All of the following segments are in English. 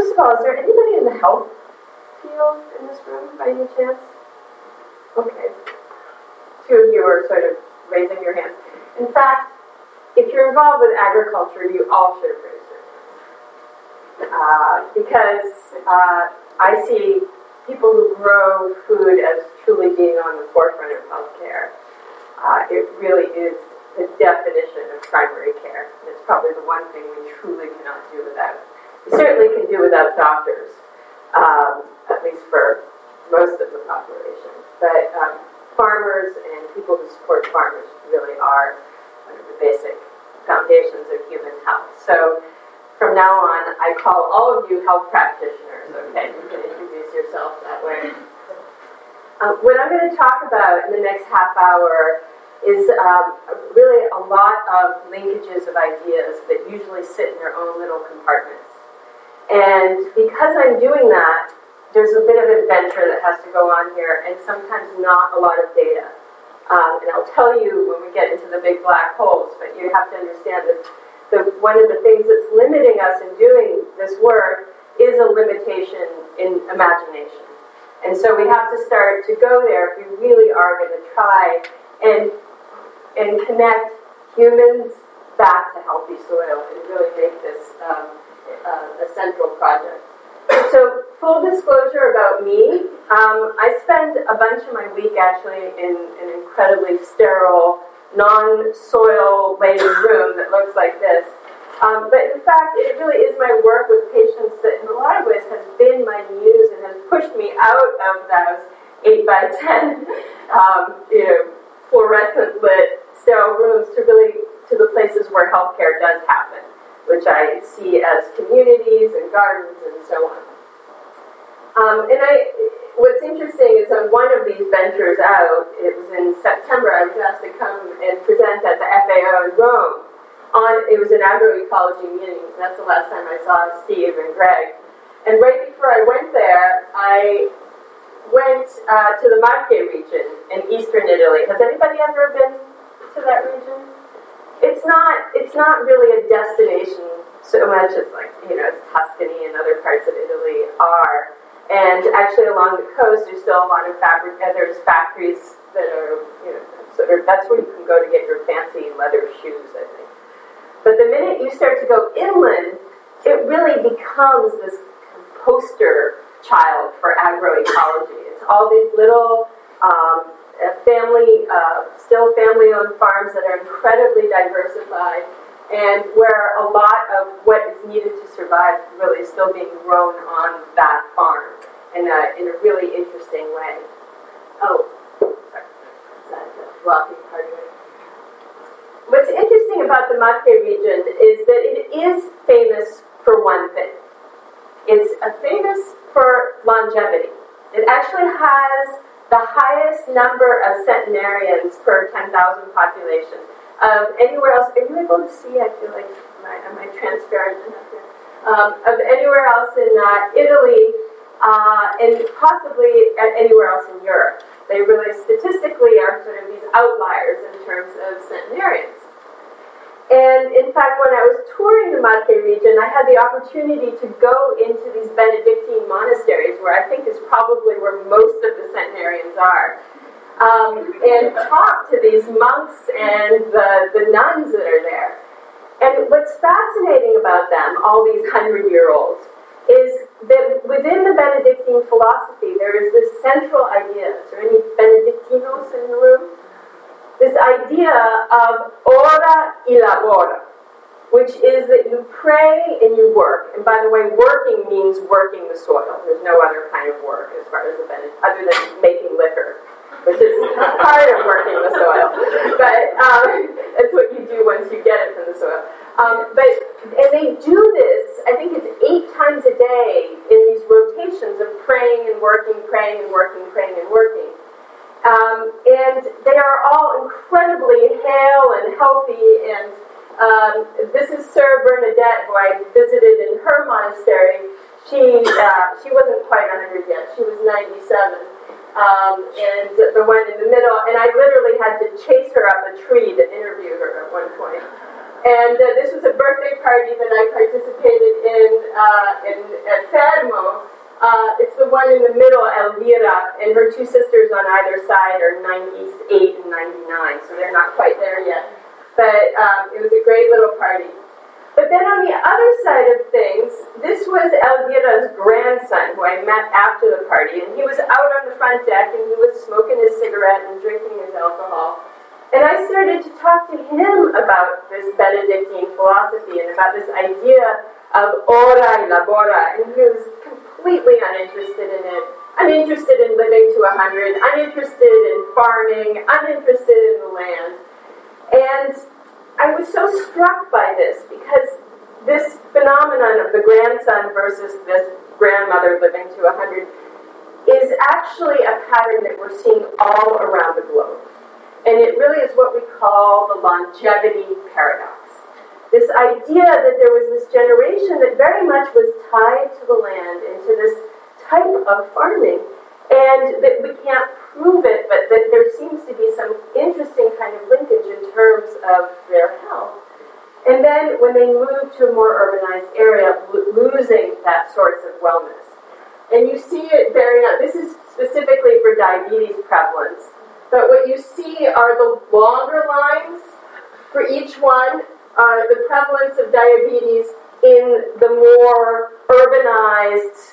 first of all, is there anybody in the health field in this room by any chance? Okay. Two of you are sort of raising your hands. In fact, if you're involved with agriculture, you all should have raised your hands. Because I see people who grow food as truly being on the forefront of healthcare. It really is the definition of primary care. It's probably the one thing we truly cannot do without. We certainly can do without doctors, at least for most of the population. But farmers and people who support farmers really are one of the basic foundations of human health. So from now on, I call all of you health practitioners, okay? You can introduce yourself that way. What I'm going to talk about in the next half hour is really a lot of linkages of ideas that usually sit in their own little compartments. And because I'm doing that, there's a bit of adventure that has to go on here, and sometimes not a lot of data. And I'll tell you when we get into the big black holes, but you have to understand that one of the things that's limiting us in doing this work is a limitation in imagination. And so we have to start to go there if we really are going to try and connect humans back to healthy soil and really make this a central project. So, full disclosure about me, I spend a bunch of my week actually in an incredibly sterile, non-soil laden room that looks like this. But in fact, it really is my work with patients that in a lot of ways has been my muse and has pushed me out of those 8 by 10 fluorescent lit sterile rooms to the places where healthcare does happen, which I see as communities and gardens and so on. What's interesting is on one of these ventures out, it was in September, I was asked to come and present at the FAO in Rome. It was an agroecology meeting. That's the last time I saw Steve and Greg. And right before I went there, I went to the Marche region in eastern Italy. Has anybody ever been to that region? It's not really a destination so much as as Tuscany and other parts of Italy are. And actually along the coast, there's still a lot of there's factories that are, that's where you can go to get your fancy leather shoes, I think. But the minute you start to go inland, it really becomes this poster child for agroecology. It's all these little still family-owned farms that are incredibly diversified, and where a lot of what is needed to survive really is still being grown on that farm in a really interesting way. Oh, sorry. Is that blocking part of it? What's interesting about the Marche region is that it is famous for one thing. It's famous for longevity. It actually has the highest number of centenarians per 10,000 population of anywhere else. Are you able to see? I feel like, am I transparent enough here? Of anywhere else in Italy, and possibly anywhere else in Europe. They really statistically are sort of these outliers in terms of centenarians. And in fact, when I was touring the Marche region, I had the opportunity to go into these Benedictine monasteries, where I think is probably where most of the centenarians are, and talk to these monks and the nuns that are there. And what's fascinating about them, all these 100-year-olds, is that within the Benedictine philosophy, there is this central idea. Is there any Benedictinos in the room? This idea of ora e lavora, which is that you pray and you work. And by the way, working means working the soil. There's no other kind of work as far as other than making liquor, which is part of working the soil. But that's what you do once you get it from the soil. And they do this, I think it's 8 times a day in these rotations of praying and working, praying and working, praying and working. And they are all incredibly hale and healthy, and this is Sœur Bernadette, who I visited in her monastery. She wasn't quite 100 yet, she was 97, and the one in the middle, and I literally had to chase her up a tree to interview her at one point. And this was a birthday party that I participated in at Fermo. It's the one in the middle, Elvira, and her two sisters on either side are 98 and 99, so they're not quite there yet. But it was a great little party. But then on the other side of things, this was Elvira's grandson, who I met after the party, and he was out on the front deck, and he was smoking his cigarette and drinking his alcohol. And I started to talk to him about this Benedictine philosophy and about this idea of ora y labora, and he was completely uninterested in it, uninterested in living to 100, uninterested in farming, uninterested in the land. And I was so struck by this because this phenomenon of the grandson versus this grandmother living to 100 is actually a pattern that we're seeing all around the globe. And it really is what we call the longevity paradox. This idea that there was this generation that very much was tied to the land and to this type of farming, and that we can't prove it, but that there seems to be some interesting kind of linkage in terms of their health. And then when they move to a more urbanized area, losing that source of wellness. And you see it bearing out. This is specifically for diabetes prevalence. But what you see are the longer lines for each one, the prevalence of diabetes in the more urbanized,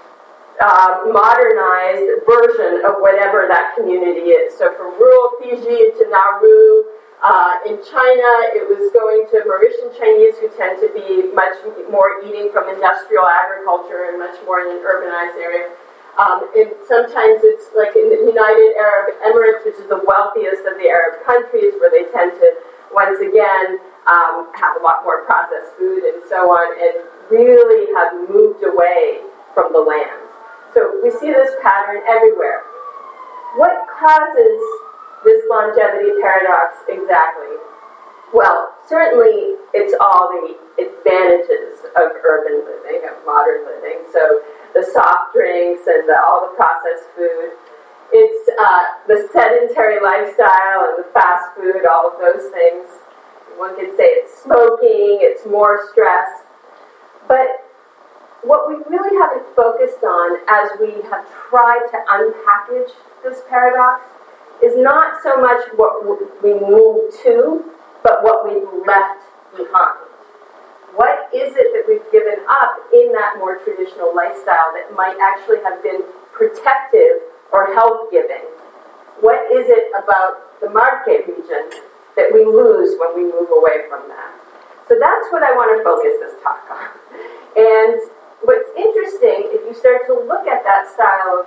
modernized version of whatever that community is. So from rural Fiji to Nauru, in China, it was going to Mauritian Chinese who tend to be much more eating from industrial agriculture and much more in an urbanized area. And sometimes it's like in the United Arab Emirates, which is the wealthiest of the Arab countries, where they tend to, once again, have a lot more processed food and so on, and really have moved away from the land. So we see this pattern everywhere. What causes this longevity paradox exactly? Well, certainly it's all the advantages of urban living, of modern living. So the soft drinks and all the processed food. It's the sedentary lifestyle and the fast food, all of those things. One could say it's smoking, it's more stress. But what we really haven't focused on as we have tried to unpackage this paradox is not so much what we move to, but what we've left behind. What is it that we've given up in that more traditional lifestyle that might actually have been protective or health-giving? What is it about the Marche region that we lose when we move away from that? So that's what I want to focus this talk on. And what's interesting, if you start to look at that style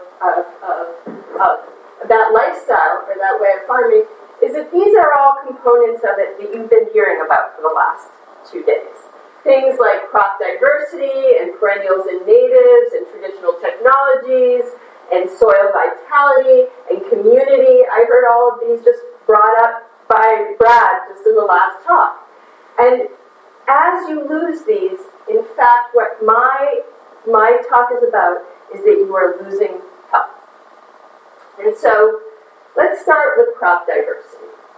of that lifestyle or that way of farming, is that these are all components of it that you've been hearing about for the last 2 days. Things like crop diversity and perennials and natives and traditional technologies and soil vitality and community. I heard all of these just brought up by Brad just in the last talk. And as you lose these, in fact, what my talk is about is that you are losing health. And so let's start with crop diversity.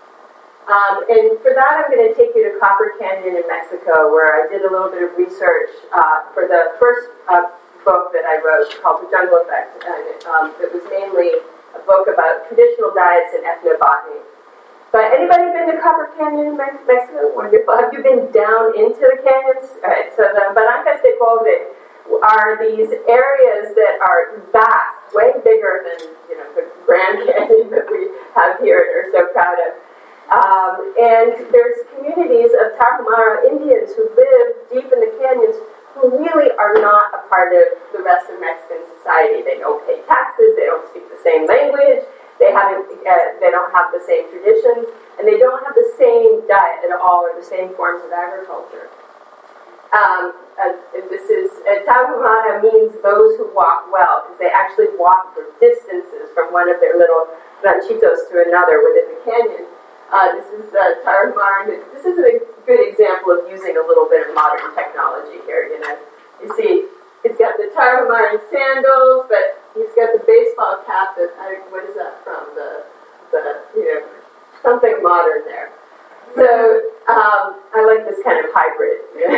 And for that, I'm going to take you to Copper Canyon in Mexico, where I did a little bit of research for the first book that I wrote called The Jungle Effect. And it was mainly a book about traditional diets and ethnobotany. But anybody been to Copper Canyon in Mexico? Wonderful. Have you been down into the canyons? All right, so the Barrancas de Cobre are these areas that are vast, way bigger than the Grand Canyon that we have here and are so proud of. And there's communities of Tarahumara Indians who live deep in the canyons who really are not a part of the rest of Mexican society. They don't pay taxes, they don't speak the same language, they don't have the same traditions, and they don't have the same diet at all or the same forms of agriculture. Tarahumara means those who walk well, because they actually walk for distances from one of their little ranchitos to another within the canyon. This is Tarahumara. This is a good example of using a little bit of modern technology here. You see, he's got the Tarahumara sandals, but he's got the baseball cap. What is that from? The something modern there. So I like this kind of hybrid.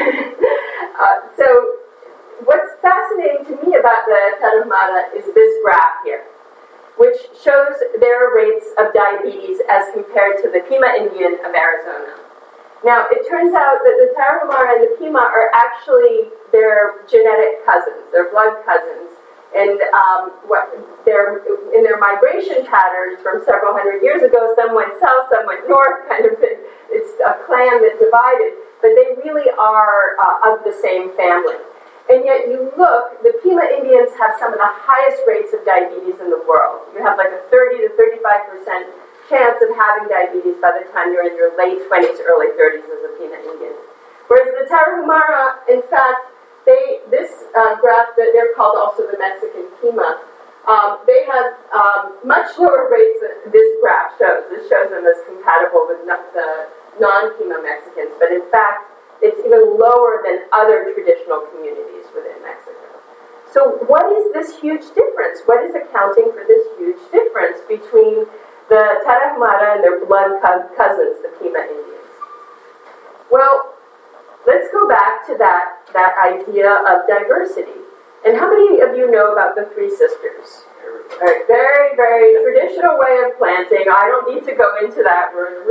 So what's fascinating to me about the Tarahumara is this graph here, which shows their rates of diabetes as compared to the Pima Indian of Arizona. Now, it turns out that the Tarahumara and the Pima are actually their genetic cousins, their blood cousins. And in their migration patterns from several hundred years ago, some went south, some went north, kind of, it's a clan that divided, but they really are of the same family. And yet you look, the Pima Indians have some of the highest rates of diabetes in the world. You have like a 30 to 35% chance of having diabetes by the time you're in your late 20s, early 30s as a Pima Indian. Whereas the Tarahumara, in fact, this graph, that they're called also the Mexican Pima, they have much lower rates than this graph shows. This shows them as compatible with the non-Pima Mexicans, but in fact, it's even lower than other traditional communities within Mexico. So what is this huge difference? What is accounting for this huge difference between the Tarahumara and their blood cousins, the Pima Indians? Well, let's go back to that idea of diversity. And how many of you know about the Three Sisters? All right, very, very traditional way of planting. I don't need to go into that.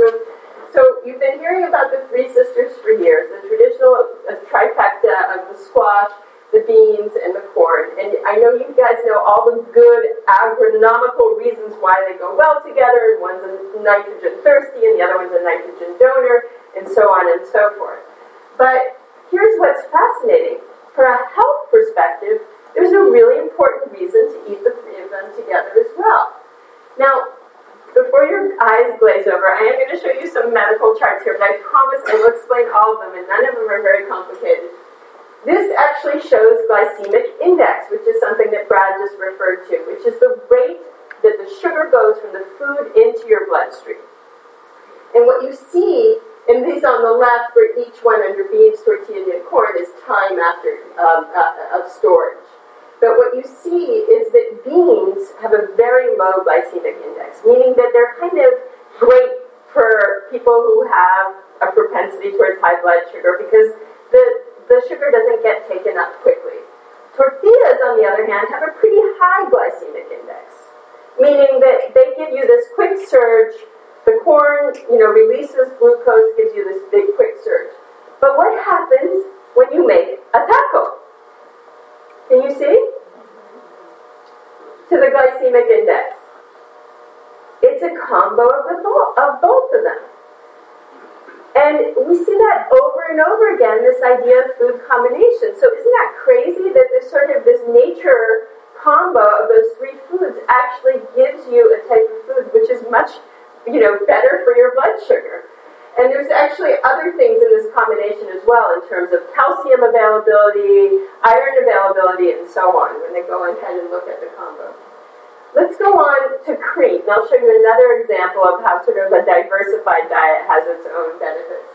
So you've been hearing about the Three Sisters for years, the traditional trifecta of the squash, the beans, and the corn. And I know you guys know all the good agronomical reasons why they go well together. One's a nitrogen thirsty, and the other one's a nitrogen donor, and so on and so forth. But here's what's fascinating. For a health perspective, there's a really important reason to eat the three of them together as well. Now, before your eyes glaze over, I am going to show you some medical charts here, but I promise I will explain all of them, and none of them are very complicated. This actually shows glycemic index, which is something that Brad just referred to, which is the rate that the sugar goes from the food into your bloodstream. And what you see, and these on the left for each one under beans, tortilla, and corn is time after of storage. But what you see is that beans have a very low glycemic index, meaning that they're kind of great for people who have a propensity towards high blood sugar because the sugar doesn't get taken up quickly. Tortillas, on the other hand, have a pretty high glycemic index, meaning that they give you this quick surge. The corn, releases glucose, gives you this big quick surge. But what happens when you make a taco? Can you see? To the glycemic index. It's a combo of both of them. And we see that over and over again, this idea of food combination. So isn't that crazy that this nature combo of those three foods actually gives you a type of food which is much better for your blood sugar. And there's actually other things in this combination as well in terms of calcium availability, iron availability, and so on when they go and kind of look at the combo. Let's go on to Crete, and I'll show you another example of how sort of a diversified diet has its own benefits.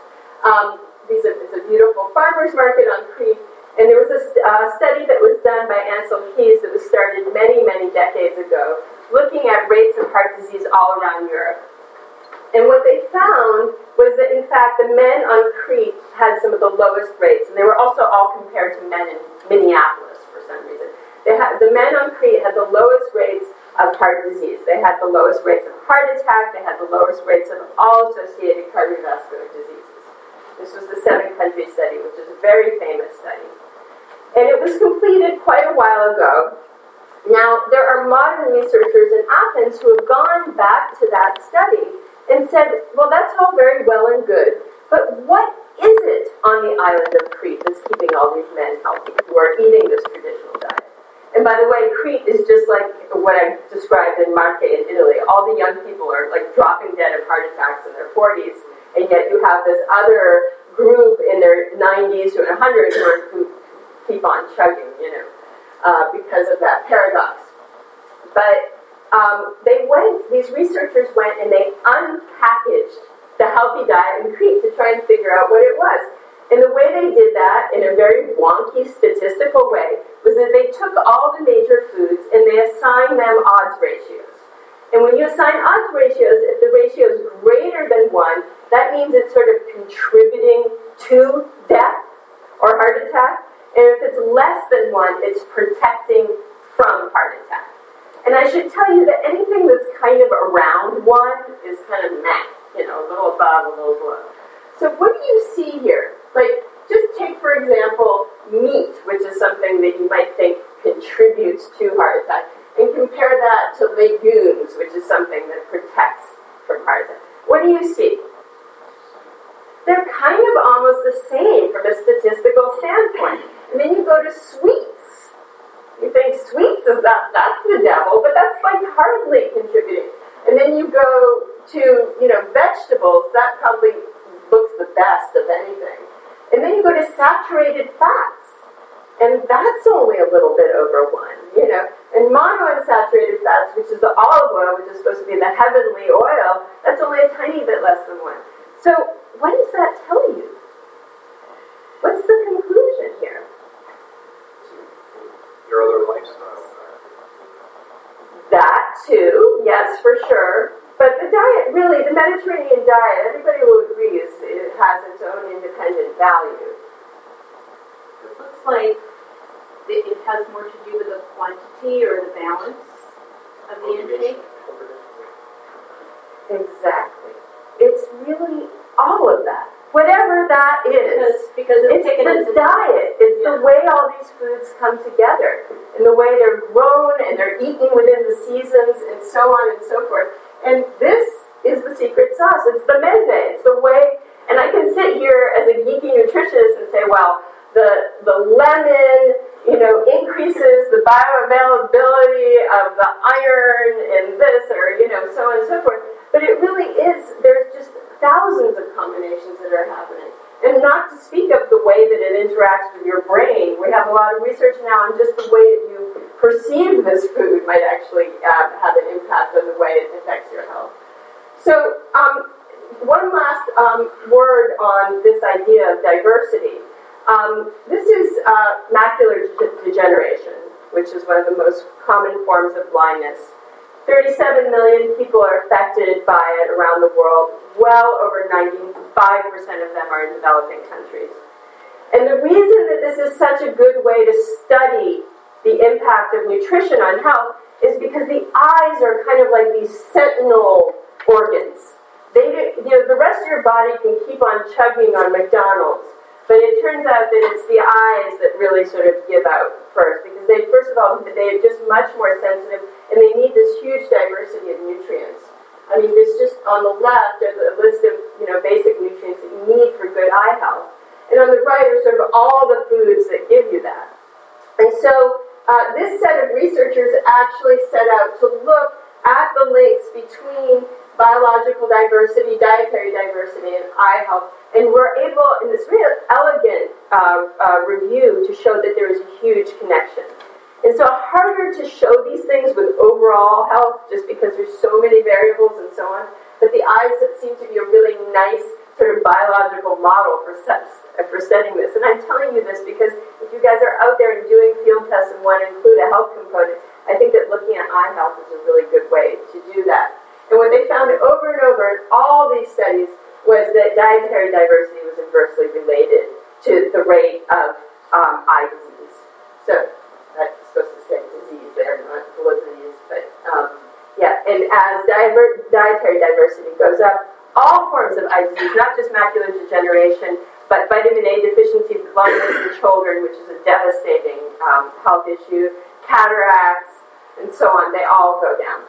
It's a beautiful farmer's market on Crete, and there was a study that was done by Ansel Keys that was started many, many decades ago, looking at rates of heart disease all around Europe. And what they found was that, in fact, the men on Crete had some of the lowest rates, and they were also all compared to men in Minneapolis for some reason. The men on Crete had the lowest rates of heart disease. They had the lowest rates of heart attack. They had the lowest rates of all associated cardiovascular diseases. This was the 7-country study, which is a very famous study. And it was completed quite a while ago. Now, there are modern researchers in Athens who have gone back to that study and said, well, that's all very well and good, but what is it on the island of Crete that's keeping all these men healthy who are eating this traditional diet? And by the way, Crete is just like what I described in Marche in Italy. All the young people are like dropping dead of heart attacks in their 40s, and yet you have this other group in their 90s to 100s who keep on chugging, because of that paradox. But these researchers went and they unpackaged the healthy diet in Crete to try and figure out what it was. And the way they did that, in a very wonky statistical way, was that they took all the major foods and they assigned them odds ratios. And when you assign odds ratios, if the ratio is greater than 1, that means it's sort of contributing to death or heart attack. And if it's less than 1, it's protecting from heart attack. And I should tell you that anything that's kind of around 1 is kind of meh, a little above, a little below. So what do you see here? Like, just take, for example, meat, which is something that you might think contributes to heart attack, and compare that to legumes, which is something that protects from heart attack. What do you see? They're kind of almost the same from a statistical standpoint. And then you go to sweets. You think sweets is that's the devil, but that's like hardly contributing. And then you go to, vegetables, that probably looks the best of anything. And then you go to saturated fats. And that's only a little bit over 1, And monounsaturated fats, which is the olive oil, which is supposed to be the heavenly oil, that's only a tiny bit less than 1. So what does that tell you? What's the conclusion here? Your other lifestyle. That too, yes, for sure. But the diet, really, the Mediterranean diet, everybody will agree, it has its own independent value. It looks like it has more to do with the quantity or the balance of the intake. Exactly. It's really all of that. Whatever that is. Because it's the diet. It's the way all these foods come together. And the way they're grown and they're eaten within the seasons and so on and so forth. And this is the secret sauce. It's the meze. It's the way. And I can sit here as a geeky nutritionist and say, well, the lemon, increases the bioavailability of the iron in this, or, so on and so forth. But it really is, there's just thousands of combinations that are happening. And not to speak of the way that it interacts with your brain. We have a lot of research now on just the way that you perceive this food might actually have an impact on the way it affects your health. So, one last word on this idea of diversity. This is macular degeneration, which is one of the most common forms of blindness. 37 million people are affected by it around the world. Well over 95% of them are in developing countries. And the reason that this is such a good way to study the impact of nutrition on health is because the eyes are kind of like these sentinel organs. The rest of your body can keep on chugging on McDonald's, but it turns out that it's the eyes that really sort of give out first, because first of all, they're just much more sensitive, and they need this huge diversity of nutrients. I mean, there's just on the left, there's a list of basic nutrients that you need for good eye health, and on the right are sort of all the foods that give you that. And so this set of researchers actually set out to look at the links between biological diversity, dietary diversity, and eye health. And we're able, in this real elegant review, to show that there is a huge connection. And so harder to show these things with overall health, just because there's so many variables and so on. But the eyes that seem to be a really nice sort of biological model for studying this. And I'm telling you this because if you guys are out there and doing field tests and want to include a health component, I think that looking at eye health is a really good way to do that. And what they found over and over in all these studies was that dietary diversity was inversely related to the rate of eye disease. So that's supposed to say disease there, not disease, but and as dietary diversity goes up, all forms of eye disease, not just macular degeneration, but vitamin A deficiency blindness in children, which is a devastating health issue, cataracts, and so on, they all go down.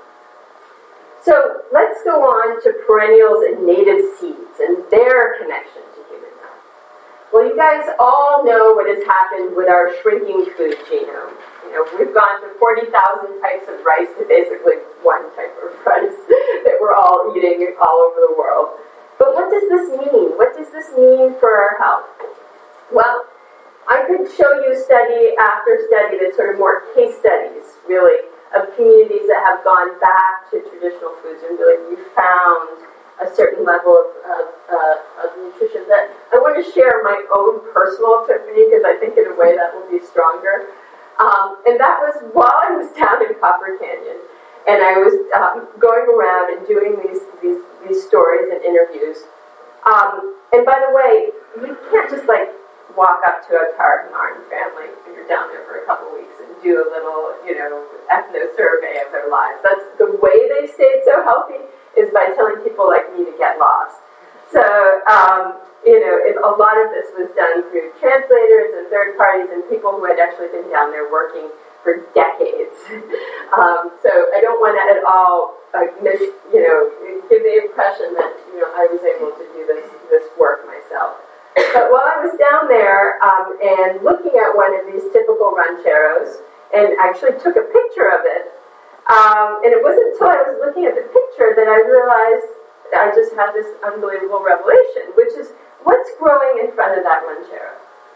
So let's go on to perennials and native seeds and their connection to human health. Well, you guys all know what has happened with our shrinking food genome. We've gone from 40,000 types of rice to basically one type of rice that we're all eating all over the world. But what does this mean? What does this mean for our health? Well, I could show you study after study that's sort of more case studies, really, of communities that have gone back to traditional foods and really found a certain level of nutrition. That I want to share my own personal epiphany because I think in a way that will be stronger. And that was while I was down in Copper Canyon, and I was going around and doing these stories and interviews. And by the way, you can't just like walk up to a Tarahumara family if you're down there for a couple of weeks and do a little, ethno survey of their lives. That's the way they stayed so healthy, is by telling people like me to get lost. So, if a lot of this was done through translators and third parties and people who had actually been down there working for decades. So I don't want to at all give the impression that I was able to do this work myself. But while I was down there and looking at one of these typical rancheros, and actually took a picture of it, and it wasn't until I was looking at the picture that I realized I just had this unbelievable revelation, which is what's growing in front of that ranchero?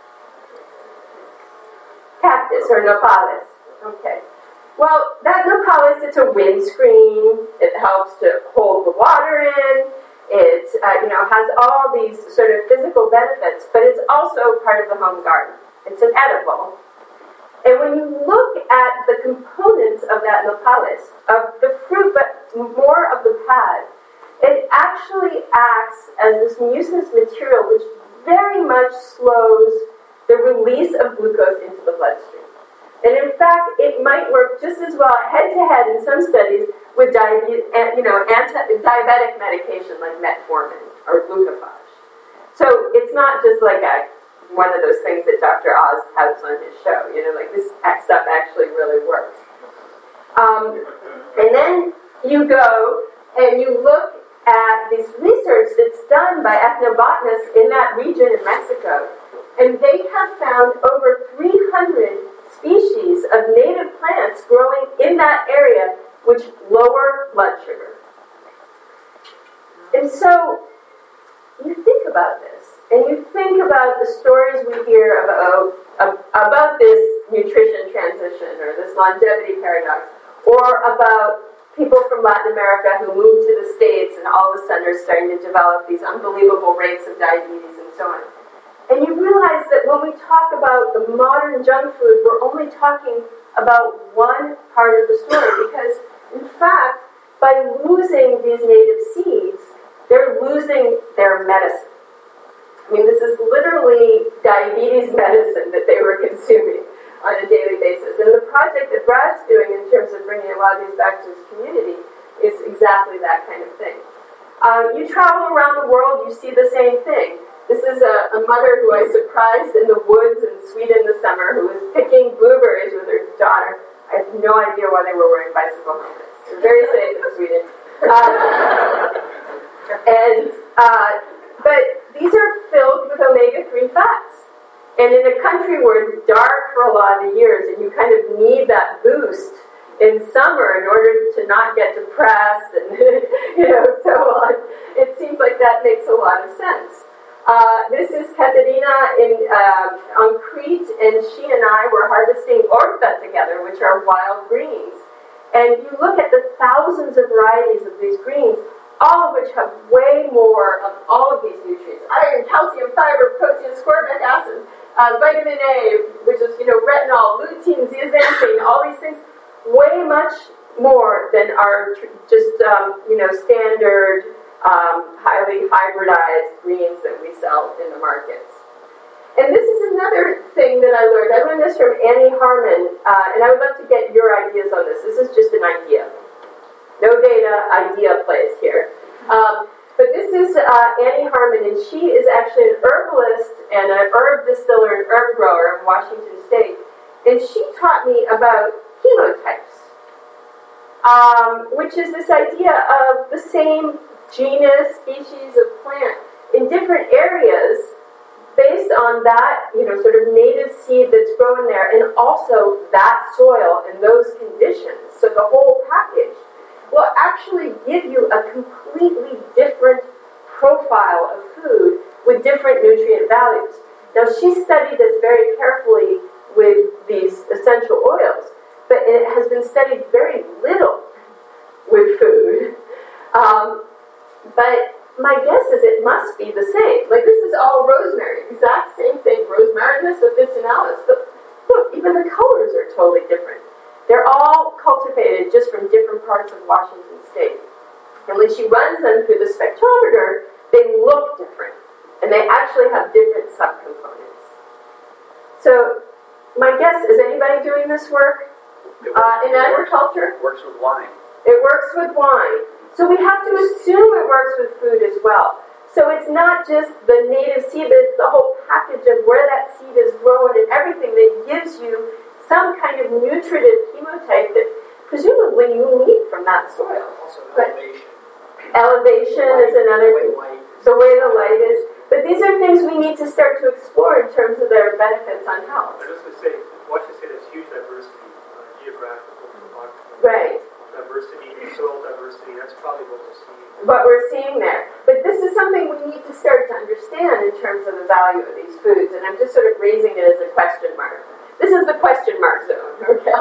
Cactus or nopales. Okay. Well, that nopales, it's a windscreen. It helps to hold the water in. It has all these sort of physical benefits, but it's also part of the home garden. It's an edible. And when you look at the components of that nopales, of the fruit, but more of the pad, it actually acts as this mucinous material which very much slows the release of glucose into the bloodstream. And in fact, it might work just as well head-to-head in some studies with diabetic medication like metformin or glucophage. So it's not just like one of those things that Dr. Oz has on his show. This stuff actually really works. And then you go and you look at this research that's done by ethnobotanists in that region in Mexico. And they have found over 300 species of native plants growing in that area which lower blood sugar. And so you think about this, and you think about the stories we hear about this nutrition transition or this longevity paradox, or about people from Latin America who moved to the States and all of a sudden are starting to develop these unbelievable rates of diabetes and so on. And you realize that when we talk about the modern junk food, we're only talking about one part of the story, because, in fact, by losing these native seeds, they're losing their medicine. I mean, this is literally diabetes medicine that they were consuming on a daily basis. And the project that Brad's doing in terms of bringing a lot of these back to his community is exactly that kind of thing. You travel around the world, you see the same thing. This is a mother who I surprised in the woods in Sweden this summer, who was picking blueberries with her daughter. I have no idea why they were wearing bicycle helmets. They're very safe in Sweden. But these are filled with omega-3 fats. And in a country where it's dark for a lot of the years, and you kind of need that boost in summer in order to not get depressed and so on, it seems like that makes a lot of sense. This is Katerina on Crete, and she and I were harvesting orta together, which are wild greens. And you look at the thousands of varieties of these greens, all of which have way more of all of these nutrients: iron, calcium, fiber, protein, ascorbic acid, vitamin A, which is retinol, lutein, zeaxanthin, all these things, way much more than our just standard highly hybridized greens that we sell in the markets. And this is another thing that I learned. I learned this from Annie Harmon, and I would love to get your ideas on this. This is just an idea. No data, idea plays here. But this is Annie Harmon, and she is actually an herbalist and an herb distiller and herb grower in Washington State. And she taught me about chemotypes, which is this idea of the same genus, species of plant in different areas based on that, sort of native seed that's grown there, and also that soil and those conditions. So the whole package will actually give you a completely different profile of food with different nutrient values. Now, she studied this very carefully with these essential oils, but it has been studied very little with food. But my guess is it must be the same. Like, this is all rosemary, exact same thing, Rosmarinus officinalis. But look, even the colors are totally different. They're all cultivated just from different parts of Washington State. And when she runs them through the spectrometer, they look different. And they actually have different subcomponents. So my guess, is anybody doing this work in agriculture? It works with wine. It works with wine. So we have to assume it works with food as well. So it's not just the native seed, but it's the whole package of where that seed is grown and everything that gives you some kind of nutritive chemotype that presumably you need from that soil. Also elevation. elevation. Elevation is another thing. The way the light is. But these are things we need to start to explore in terms of their benefits on health. I was just going to say, Washington State has huge diversity, geographical, topographical. Right. Diversity, soil diversity, that's probably what we're seeing. What we're seeing there. But this is something we need to start to understand in terms of the value of these foods, and I'm just sort of raising it as a question mark. This is the question mark zone, okay?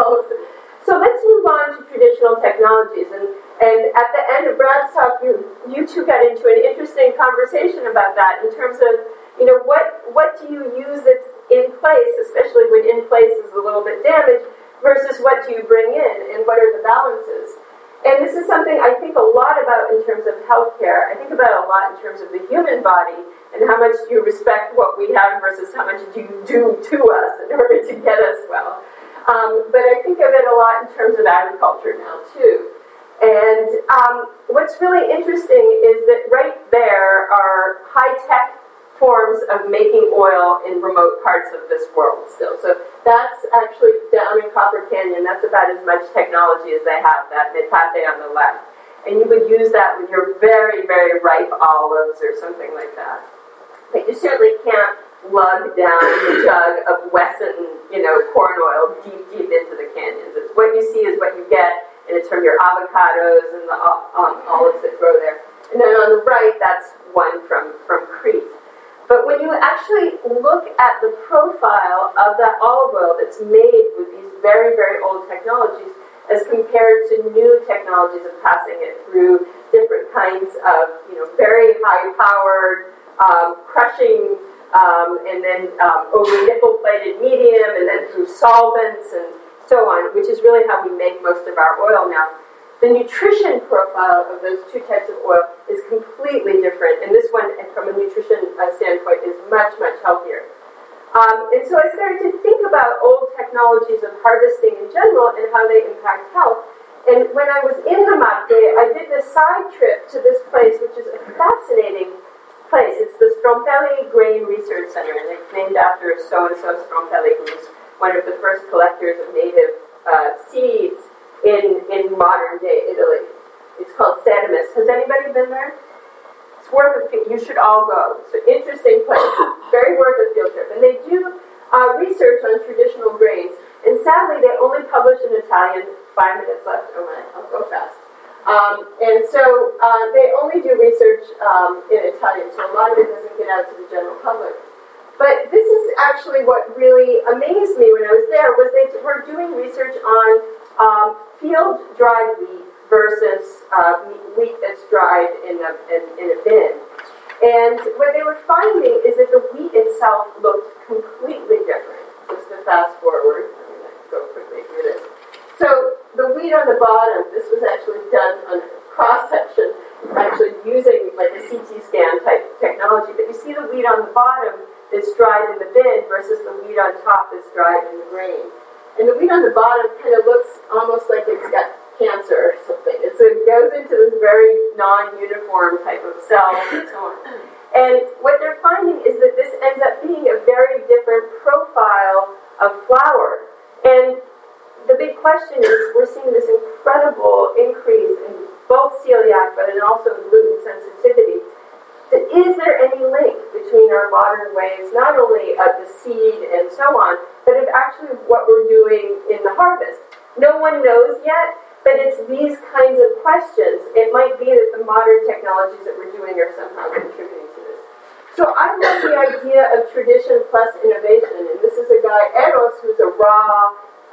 So let's move on to traditional technologies, and at the end of Brad's talk, you two got into an interesting conversation about that in terms of, you know, what do you use that's in place, especially when in place is a little bit damaged, versus what do you bring in, and what are the balances? And this is something I think a lot about in terms of healthcare. I think about it a lot in terms of the human body and how much you respect what we have versus how much you do to us in order to get us well. But I think of it a lot in terms of agriculture now, too. And what's really interesting is that right there are high-tech forms of making oil in remote parts of this world still. So that's actually down in Copper Canyon. That's about as much technology as they have, that metate on the left. And you would use that with your very, very ripe olives or something like that. But you certainly can't lug down the jug of Wesson, corn oil deep, deep into the canyons. It's what you see is what you get, and it's from your avocados and the olives that grow there. And then on the right, that's one from Crete. But when you actually look at the profile of that olive oil that's made with these very, very old technologies as compared to new technologies of passing it through different kinds of, very high-powered crushing and then over nickel-plated medium and then through solvents and so on, which is really how we make most of our oil now. The nutrition profile of those two types of oil is completely different, and this one, from a nutrition standpoint, is much, much healthier. And so I started to think about old technologies of harvesting in general and how they impact health. And when I was in the Mapte, I did this side trip to this place, which is a fascinating place. It's the Strompelli Grain Research Center, and it's named after so-and-so Strompelli, who was one of the first collectors of native seeds in modern-day Italy. It's called Sedimus. Has anybody been there? It's worth a field. You should all go. It's an interesting place. Very worth a field trip. And they do research on traditional grains. And sadly, they only publish in Italian. 5 minutes left. Oh my, I'll go fast. And so they only do research in Italian, so a lot of it doesn't get out to the general public. But this is actually what really amazed me when I was there, was they were doing research on field-dried wheat versus wheat that's dried in a bin. And what they were finding is that the wheat itself looked completely different. Just to fast forward, I'm going to go quickly through this. So the wheat on the bottom, this was actually done on a cross-section, actually using like a CT scan type technology. But you see the wheat on the bottom that's dried in the bin versus the wheat on top that's dried in the grain. And the wheat on the bottom kind of looks almost like it's got cancer or something. It goes into this very non-uniform type of cells and so on. And what they're finding is that this ends up being a very different profile of flour. And the big question is, we're seeing this incredible increase in both celiac, but in also gluten sensitivity. Is there any link between our modern ways, not only of the seed and so on, but of actually what we're doing in the harvest? No one knows yet, but it's these kinds of questions. It might be that the modern technologies that we're doing are somehow contributing to this. So I love the idea of tradition plus innovation, and this is a guy, Eros, who's a raw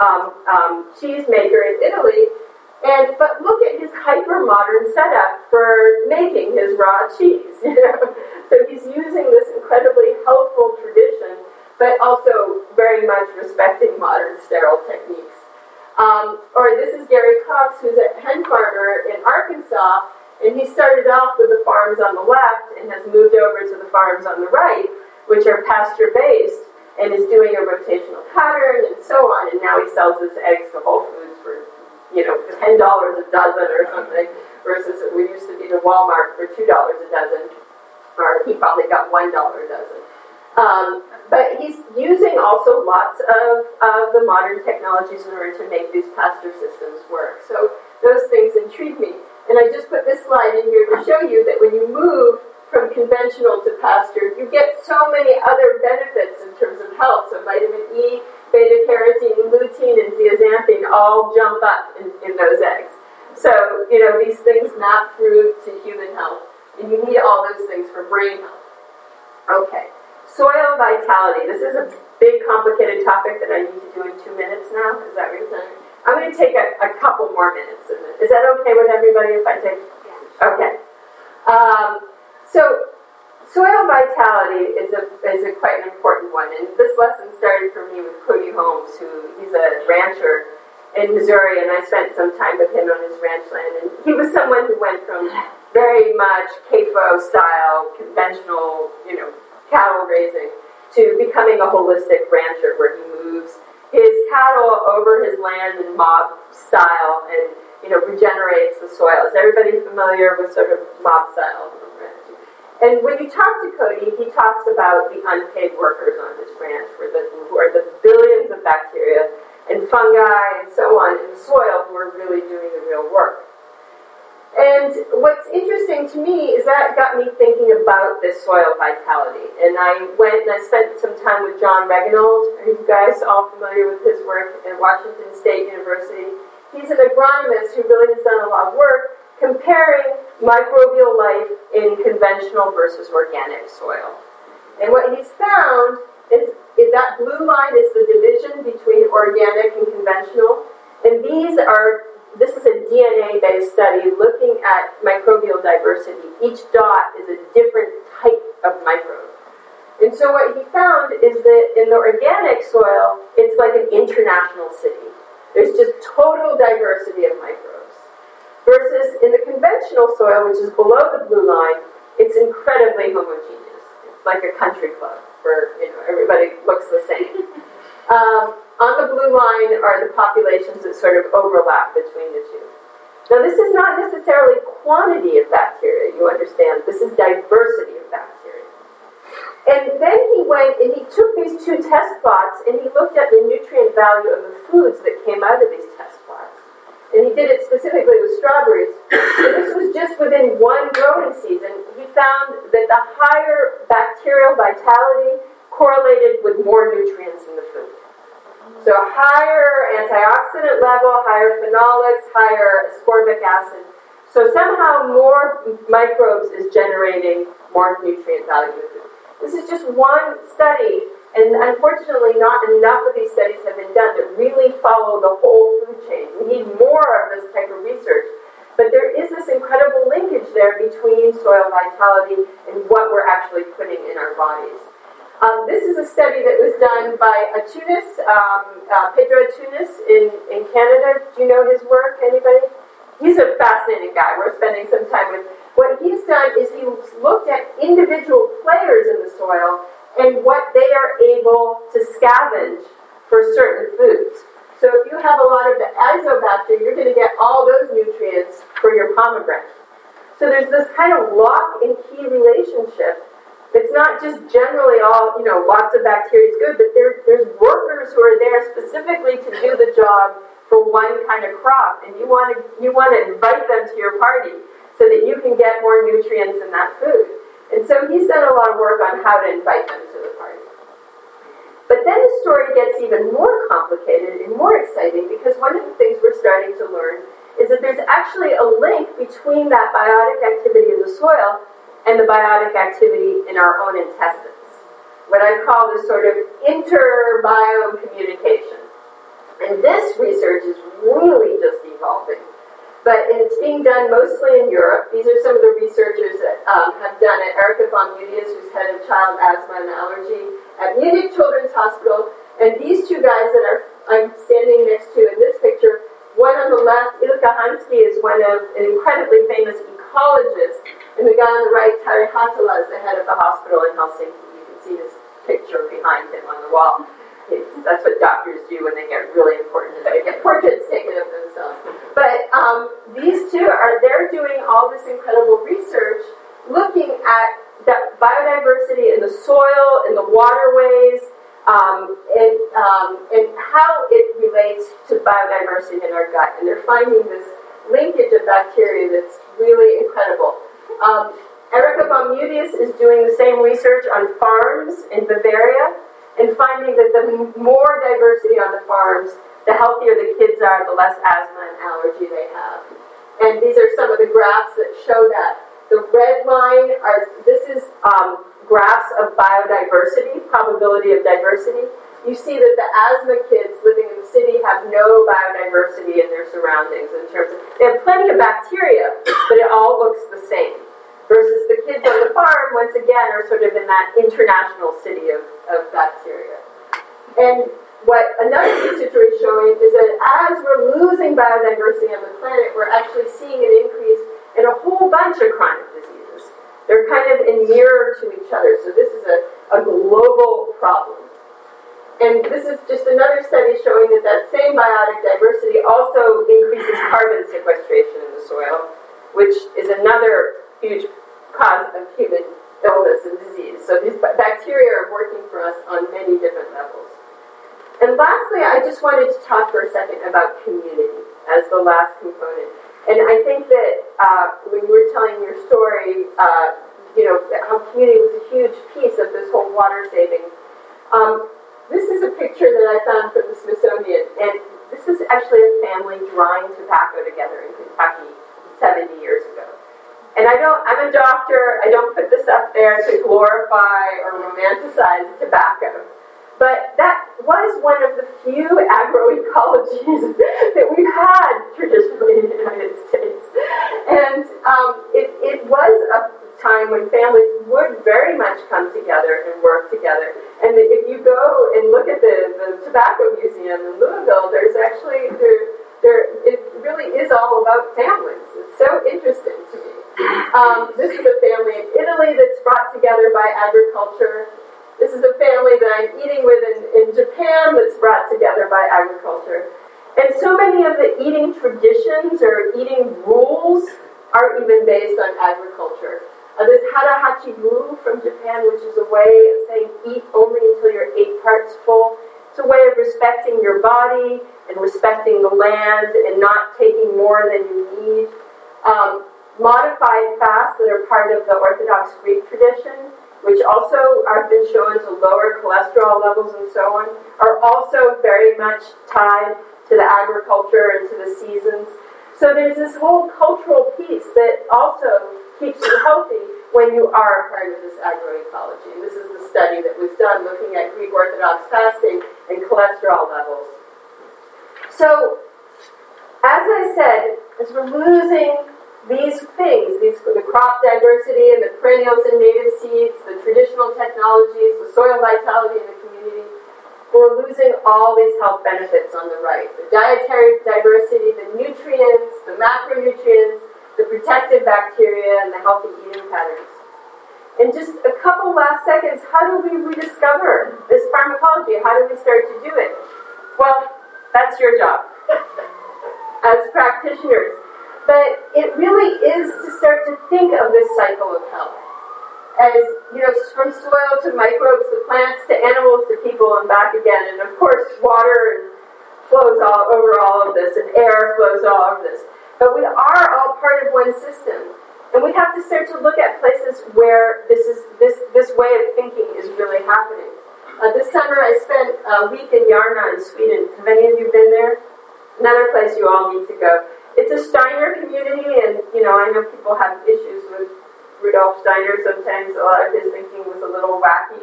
cheese maker in Italy, but look at his hyper-modern setup for making his raw cheese. So he's using this incredibly healthful tradition, but also very much respecting modern sterile techniques. Or this is Gary Cox, who's a hen farmer in Arkansas, And he started off with the farms on the left and has moved over to the farms on the right, which are pasture-based, and is doing a rotational pattern and so on, and now he sells his eggs to Whole Foods for, $10 a dozen or something, versus we used to be to Walmart for $2 a dozen, or he probably got $1 a dozen. But he's using also lots of the modern technologies in order to make these pasture systems work. So those things intrigue me. And I just put this slide in here to show you that when you move from conventional to pasture, you get so many other benefits in terms of health. So vitamin E, beta-carotene, lutein, and zeaxanthin all jump up in those eggs. So, these things map through to human health. And you need all those things for brain health. Okay. Soil vitality. This is a big, complicated topic that I need to do in 2 minutes now. Is that what you're saying? I'm going to take a couple more minutes. Is that okay with everybody if I take? Yeah. Okay. So soil vitality is a quite an important one. And this lesson started for me with Cody Holmes, he's a rancher in Missouri, and I spent some time with him on his ranch land. And he was someone who went from very much CAFO style, conventional, cattle raising, to becoming a holistic rancher where he moves his cattle over his land in mob style and, regenerates the soil. Is everybody familiar with sort of mob style ranching? And when you talk to Cody, he talks about the unpaid workers on his ranch, who are the billions of bacteria and fungi and so on in the soil who are really doing the real work. And what's interesting to me is that got me thinking about this soil vitality. And I went and I spent some time with John Reginold. Are you guys all familiar with his work at Washington State University? He's an agronomist who really has done a lot of work comparing microbial life in conventional versus organic soil. And what he's found is that blue line is the division between organic and conventional. And this is a DNA-based study looking at microbial diversity. Each dot is a different type of microbe. And so what he found is that in the organic soil, it's like an international city. There's just total diversity of microbes. Versus in the conventional soil, which is below the blue line, it's incredibly homogeneous. It's like a country club where everybody looks the same. On the blue line are the populations that sort of overlap between the two. Now, this is not necessarily quantity of bacteria, you understand. This is diversity of bacteria. And then he went and he took these two test plots and he looked at the nutrient value of the foods that came out of these test plots. And he did it specifically with strawberries. And this was just within one growing season. He found that the higher bacterial vitality correlated with more nutrients in the food. So higher antioxidant level, higher phenolics, higher ascorbic acid. So somehow more microbes is generating more nutrient value in food. This is just one study, and unfortunately not enough of these studies have been done that really follow the whole food chain. We need more of this type of research. But there is this incredible linkage there between soil vitality and what we're actually putting in our bodies. This is a study that was done by Pedro Atunis in Canada. Do you know his work, anybody? He's a fascinating guy. We're spending some time with. What he's done is he's looked at individual players in the soil and what they are able to scavenge for certain foods. So if you have a lot of the azobacter, you're going to get all those nutrients for your pomegranate. So there's this kind of lock and key relationship. It's not just generally all, lots of bacteria is good, but there's workers who are there specifically to do the job for one kind of crop, and you want to invite them to your party so that you can get more nutrients in that food. And so he's done a lot of work on how to invite them to the party. But then the story gets even more complicated and more exciting because one of the things we're starting to learn is that there's actually a link between that biotic activity in the soil and the biotic activity in our own intestines. What I call this sort of interbiome communication. And this research is really just evolving. But it's being done mostly in Europe. These are some of the researchers that have done it. Erika von Mutius, who's head of child asthma and allergy at Munich Children's Hospital. And these two guys that I'm standing next to in this picture, one on the left, Ilka Hansky, is an incredibly famous oncologist. And the guy on the right, Tari Hatala, is the head of the hospital in Helsinki. You can see his picture behind him on the wall. That's what doctors do when they get really important, is they get portraits taken of themselves. But these two they're doing all this incredible research looking at that biodiversity in the soil, in the waterways, and how it relates to biodiversity in our gut. And they're finding this linkage of bacteria that's really incredible. Erika Baumutius is doing the same research on farms in Bavaria and finding that the more diversity on the farms, the healthier the kids are, the less asthma and allergy they have. And these are some of the graphs that show that. The red line this is graphs of biodiversity, probability of diversity. You see that the asthma kids living in the city have no biodiversity in their surroundings in terms of, they have plenty of bacteria, but it all looks the same. Versus the kids on the farm, once again, are sort of in that international city of bacteria. And what another researcher is showing is that as we're losing biodiversity on the planet, we're actually seeing an increase in a whole bunch of chronic diseases. They're kind of in mirror to each other, so this is a global problem. And this is just another study showing that same biotic diversity also increases carbon sequestration in the soil, which is another huge cause of human illness and disease. So these bacteria are working for us on many different levels. And lastly, I just wanted to talk for a second about community as the last component. And I think that when you were telling your story, how community was a huge piece of this whole water saving. This is a picture that I found from the Smithsonian, and this is actually a family drying tobacco together in Kentucky 70 years ago. And I'm a doctor, I don't put this up there to glorify or romanticize tobacco. But that was one of the few agroecologies that we've had traditionally in the United States. And it was a time when families would very much come together and work together. And if you go and look at the Tobacco Museum in Louisville, there's actually, it really is all about families. It's so interesting to me. This is a family in Italy that's brought together by agriculture. This is a family that I'm eating with in Japan that's brought together by agriculture. And so many of the eating traditions or eating rules are even based on agriculture. There's hara-hachi rule from Japan, which is a way of saying eat only until you're 8 parts full. It's a way of respecting your body and respecting the land and not taking more than you need. Modified fasts that are part of the Orthodox Greek tradition, which also have been shown to lower cholesterol levels and so on, are also very much tied to the agriculture and to the seasons. So there's this whole cultural piece that also keeps you healthy when you are part of this agroecology. And this is the study that was done looking at Greek Orthodox fasting and cholesterol levels. So, as I said, as we're losing these things, the crop diversity and the perennials and native seeds, the traditional technologies, the soil vitality in the community, we're losing all these health benefits on the right. The dietary diversity, the nutrients, the macronutrients, the protective bacteria, and the healthy eating patterns. In just a couple last seconds, how do we rediscover this pharmacology? How do we start to do it? Well, that's your job as practitioners. But it really is to start to think of this cycle of health. As, from soil to microbes to plants to animals to people and back again. And of course, water flows all over all of this, and air flows all over this. But we are all part of one system. And we have to start to look at places where this way of thinking is really happening. This summer I spent a week in Järna in Sweden. Have any of you been there? Another place you all need to go. It's a Steiner community, and, I know people have issues with Rudolf Steiner sometimes. A lot of his thinking was a little wacky.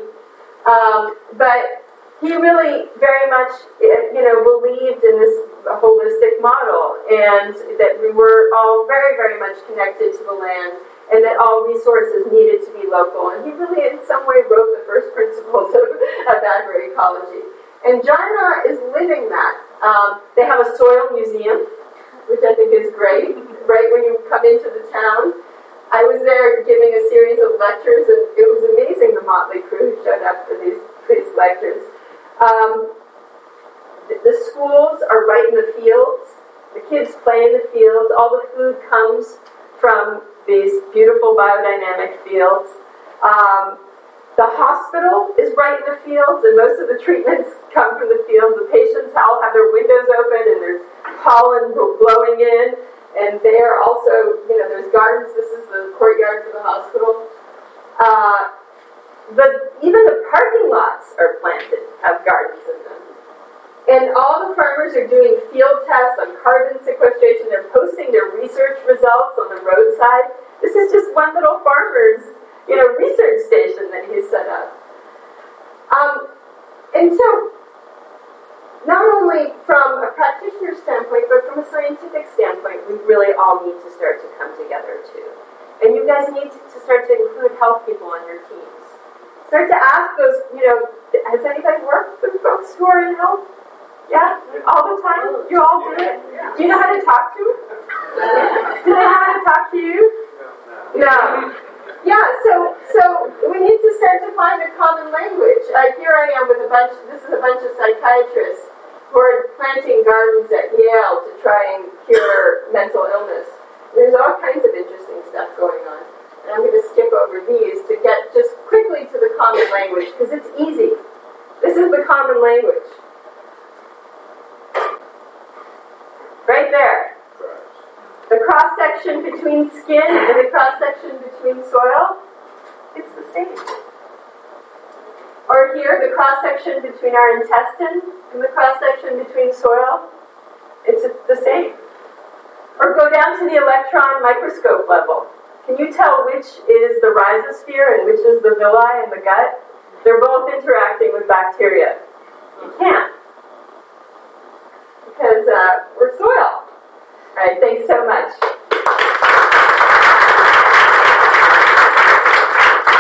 But he really very much, believed in this holistic model, and that we were all very, very much connected to the land, and that all resources needed to be local. And he really, in some way, wrote the first principles of agroecology. And Järna is living that. They have a soil museum, which I think is great, right when you come into the town. I was there giving a series of lectures, and it was amazing the motley crew who showed up for these lectures. The schools are right in the fields. The kids play in the fields. All the food comes from these beautiful biodynamic fields. The hospital is right in the fields, and most of the treatments come from the fields. The patients all have their windows open, and there's pollen blowing in. And there also, there's gardens. This is the courtyard for the hospital. Even the parking lots are planted, have gardens in them. And all the farmers are doing field tests on carbon sequestration. They're posting their research results on the roadside. This is just one little farmer's, research station that he's set up. And so, not only from a practitioner standpoint, but from a scientific standpoint, we really all need to start to come together too. And you guys need to start to include health people on your teams. Start to ask those, has anybody worked with folks who are in health? Yeah? All the time? You all do it? Do you know how to talk to them? Do they know how to talk to you? No. Yeah, so we need to start to find a common language. Here I am with a bunch of psychiatrists who are planting gardens at Yale to try and cure mental illness. There's all kinds of interesting stuff going on. And I'm going to skip over these to get just quickly to the common language, because it's easy. This is the common language. Right there. The cross-section between skin and the cross-section between soil, it's the same. Or here, the cross-section between our intestine and the cross-section between soil, it's the same. Or go down to the electron microscope level. Can you tell which is the rhizosphere and which is the villi in the gut? They're both interacting with bacteria. You can't. Because we're soil. All right, thanks so much.